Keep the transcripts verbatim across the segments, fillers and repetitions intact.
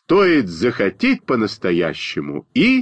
стоит захотеть по-настоящему и...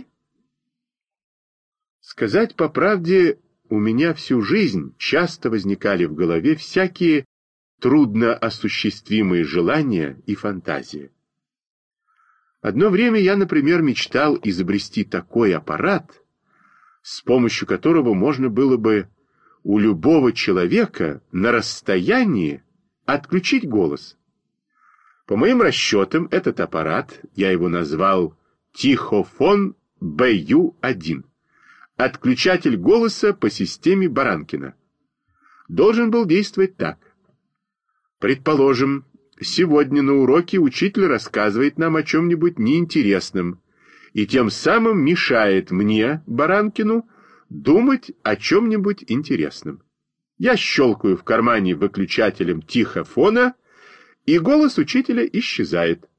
Сказать по правде, у меня всю жизнь часто возникали в голове всякие трудно осуществимые желания и фантазии. Одно время я, например, мечтал изобрести такой аппарат, с помощью которого можно было бы у любого человека на расстоянии отключить голос. По моим расчетам, этот аппарат, я его назвал Тихофон бэ ю один, отключатель голоса по системе Баранкина, должен был действовать так. Предположим, сегодня на уроке учитель рассказывает нам о чем-нибудь неинтересном и тем самым мешает мне, Баранкину, думать о чем-нибудь интересном. Я щелкаю в кармане выключателем тихофона, и голос учителя исчезает.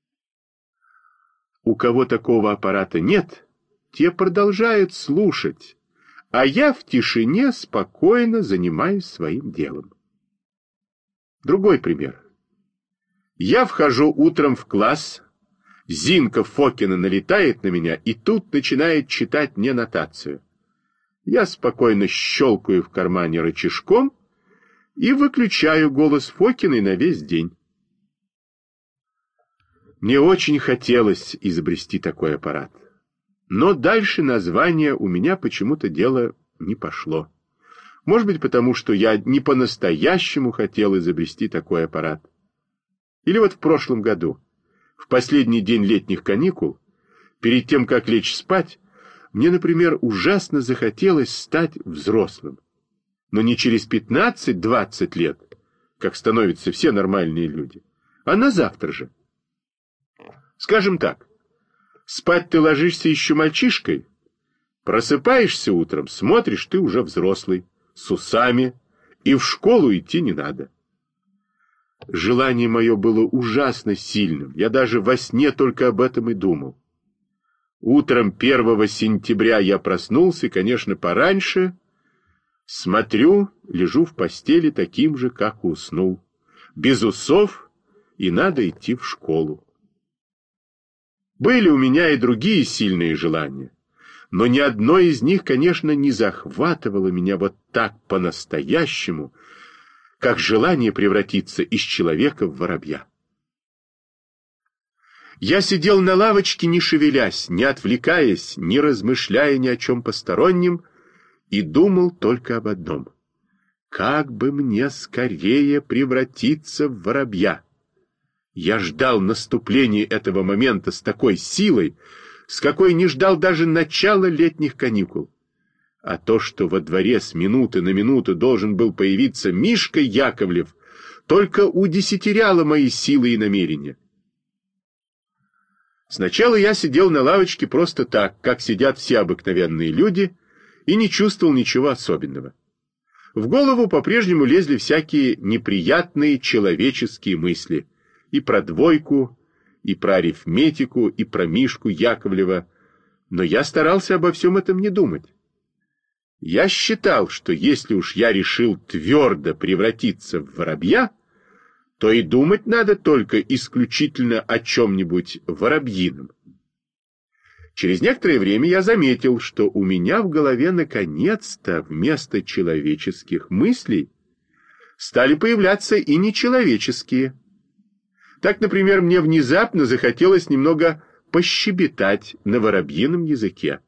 У кого такого аппарата нет, те продолжают слушать, а я в тишине спокойно занимаюсь своим делом. Другой пример. Я вхожу утром в класс, Зинка Фокина налетает на меня и тут начинает читать мне нотацию. Я спокойно щелкаю в кармане рычажком и выключаю голос Фокиной на весь день. Мне очень хотелось изобрести такой аппарат, но дальше название у меня почему-то дело не пошло. Может быть, потому что я не по-настоящему хотел изобрести такой аппарат. Или вот в прошлом году, в последний день летних каникул, перед тем, как лечь спать, мне, например, ужасно захотелось стать взрослым. Но не через пятнадцать-двадцать лет, как становятся все нормальные люди, а на завтра же. Скажем так, спать ты ложишься еще мальчишкой, просыпаешься утром, смотришь, ты уже взрослый, с усами, и в школу идти не надо. Желание мое было ужасно сильным, я даже во сне только об этом и думал. Утром первого сентября я проснулся, конечно, пораньше, смотрю, лежу в постели таким же, как уснул, без усов, и надо идти в школу. Были у меня и другие сильные желания, но ни одно из них, конечно, не захватывало меня вот так по-настоящему, как желание превратиться из человека в воробья. Я сидел на лавочке, не шевелясь, не отвлекаясь, не размышляя ни о чем постороннем, и думал только об одном. Как бы мне скорее превратиться в воробья? Я ждал наступления этого момента с такой силой, с какой не ждал даже начала летних каникул. А то, что во дворе с минуты на минуту должен был появиться Мишка Яковлев, только удесятеряло мои силы и намерения. Сначала я сидел на лавочке просто так, как сидят все обыкновенные люди, и не чувствовал ничего особенного. В голову по-прежнему лезли всякие неприятные человеческие мысли и про двойку, и про арифметику, и про Мишку Яковлева, но я старался обо всем этом не думать. Я считал, что если уж я решил твердо превратиться в воробья, то и думать надо только исключительно о чем-нибудь воробьином. Через некоторое время я заметил, что у меня в голове наконец-то вместо человеческих мыслей стали появляться и нечеловеческие. Так, например, мне внезапно захотелось немного пощебетать на воробьином языке.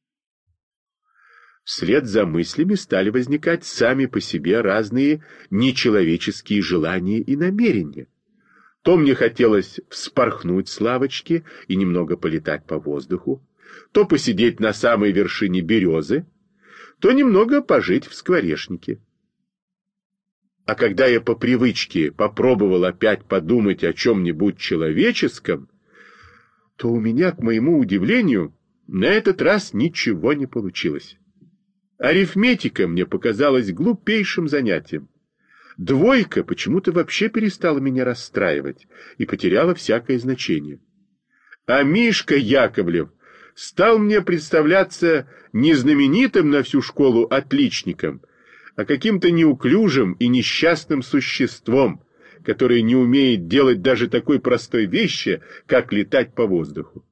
Вслед за мыслями стали возникать сами по себе разные нечеловеческие желания и намерения. То мне хотелось вспорхнуть с лавочки и немного полетать по воздуху, то посидеть на самой вершине березы, то немного пожить в скворечнике. А когда я по привычке попробовал опять подумать о чем-нибудь человеческом, то у меня, к моему удивлению, на этот раз ничего не получилось. Арифметика мне показалась глупейшим занятием. Двойка почему-то вообще перестала меня расстраивать и потеряла всякое значение. А Мишка Яковлев стал мне представляться не знаменитым на всю школу отличником, а каким-то неуклюжим и несчастным существом, которая не умеет делать даже такой простой вещи, как летать по воздуху.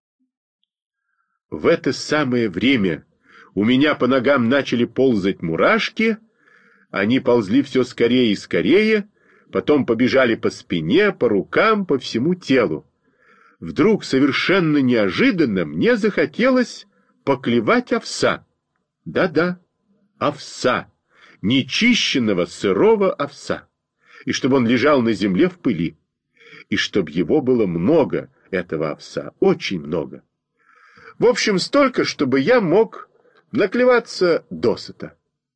В это самое время у меня по ногам начали ползать мурашки, они ползли все скорее и скорее, потом побежали по спине, по рукам, по всему телу. Вдруг совершенно неожиданно мне захотелось поклевать овса. Да-да, овса, нечищенного сырого овса. И чтобы он лежал на земле в пыли. И чтобы его было много, этого овса, очень много. В общем, столько, чтобы я мог наклеваться досыта.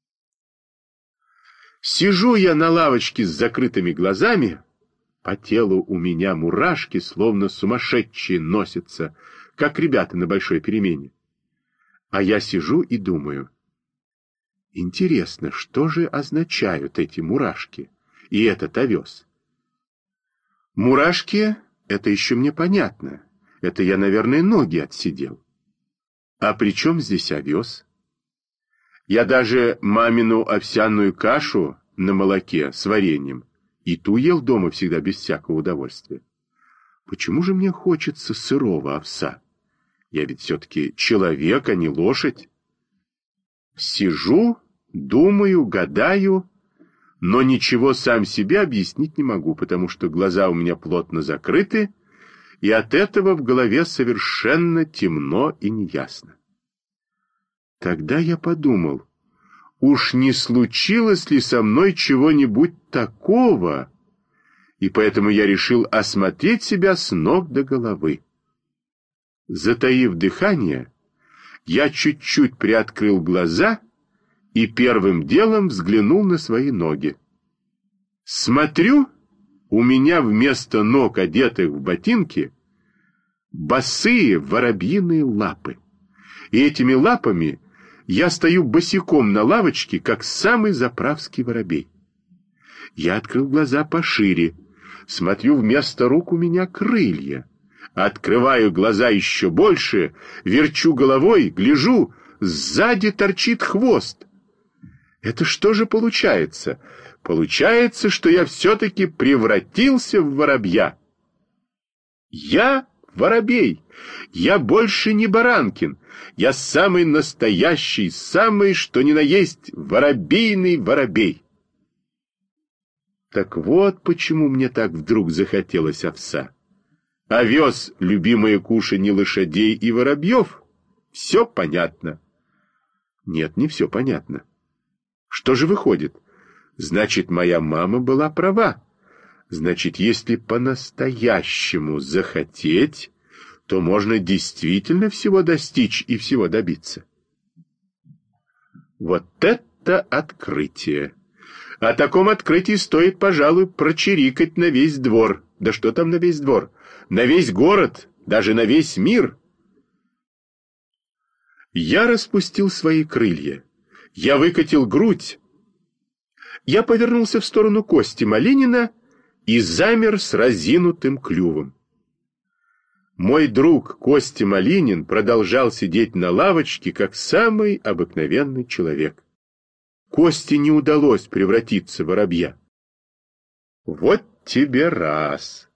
Сижу я на лавочке с закрытыми глазами, по телу у меня мурашки, словно сумасшедшие, носятся, как ребята на большой перемене. А я сижу и думаю, интересно, что же означают эти мурашки и этот овес? Мурашки — это еще мне понятно, это я, наверное, ноги отсидел. А при чем здесь овес? Я даже мамину овсяную кашу на молоке с вареньем и ту ел дома всегда без всякого удовольствия. Почему же мне хочется сырого овса? Я ведь все-таки человек, а не лошадь. Сижу, думаю, гадаю, но ничего сам себе объяснить не могу, потому что глаза у меня плотно закрыты, и от этого в голове совершенно темно и неясно. Тогда я подумал, уж не случилось ли со мной чего-нибудь такого, и поэтому я решил осмотреть себя с ног до головы. Затаив дыхание, я чуть-чуть приоткрыл глаза и первым делом взглянул на свои ноги. Смотрю, у меня вместо ног, одетых в ботинки, босые воробьиные лапы. И этими лапами я стою босиком на лавочке, как самый заправский воробей. Я открыл глаза пошире, смотрю, вместо рук у меня крылья. Открываю глаза еще больше, верчу головой, гляжу, сзади торчит хвост. Это что же получается? Получается, что я все-таки превратился в воробья. Я воробей. Я больше не Баранкин. Я самый настоящий, самый, что ни на есть, воробейный воробей. Так вот почему мне так вдруг захотелось овса. Овес — любимое кушанье лошадей и воробьев. Все понятно. Нет, не все понятно. Что же выходит? Значит, моя мама была права. Значит, если по-настоящему захотеть, то можно действительно всего достичь и всего добиться. Вот это открытие! О таком открытии стоит, пожалуй, прочирикать на весь двор. Да что там на весь двор? На весь город, даже на весь мир. Я распустил свои крылья. Я выкатил грудь. Я повернулся в сторону Кости Малинина и замер с разинутым клювом. Мой друг Костя Малинин продолжал сидеть на лавочке, как самый обыкновенный человек. Косте не удалось превратиться в воробья. Вот тебе раз.